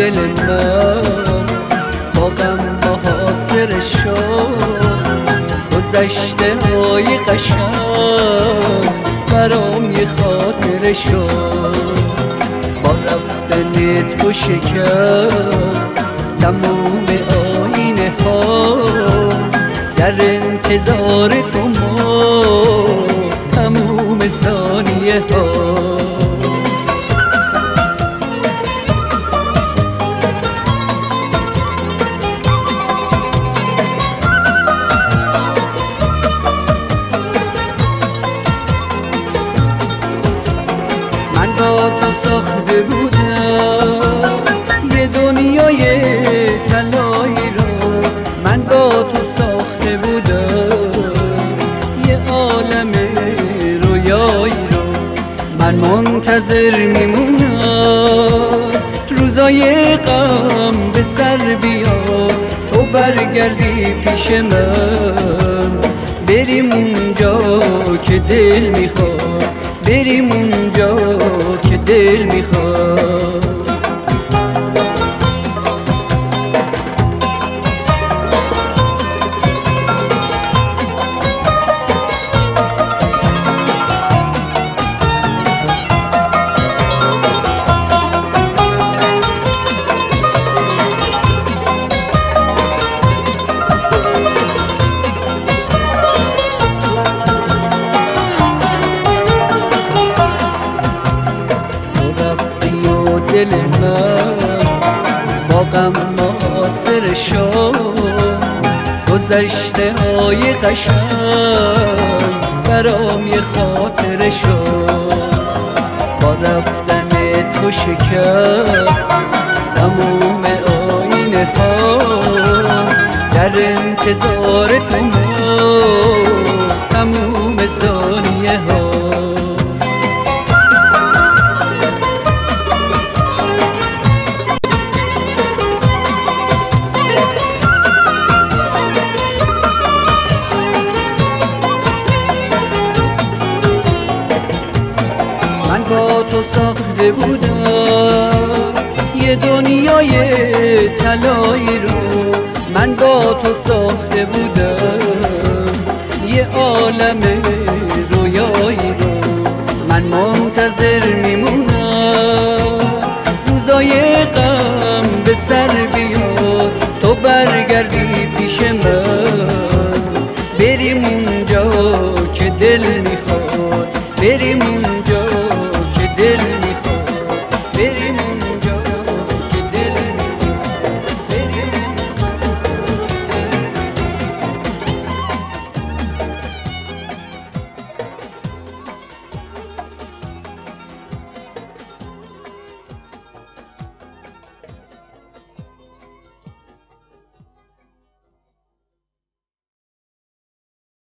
دل من با غم محاصره شد، گذشته های قشنگ برام یه خاطره شد. با رفتن تو شکست تموم آینه ها، در انتظار تو ما تموم ثانیه ها. من با تو ساخته بودم یه دنیای طلایی رو، من با تو ساخته بودم یه عالم رویایی رو. من منتظر میمونم روزای غم به سر بیاد، تو برگردی پیش من، بریم اونجا که دل میخواد، بریم اونجا که دل میخواد. دل من با غم محاصره شد، گذشته های قشنگ برام یه خاطره شد. با رفتن تو شکست تموم آینه ها، در انتظار تو ما تموم ثانیه ها. من با تو ساخته بودم یه دنیای طلایی رو، من با تو ساخته بودم یه عالم رویایی رو. من منتظر میمونم روزای غم به سر بیاد، تو برگردی پیش من، بریم اونجا که دل میخواد، بریم اونجا که دل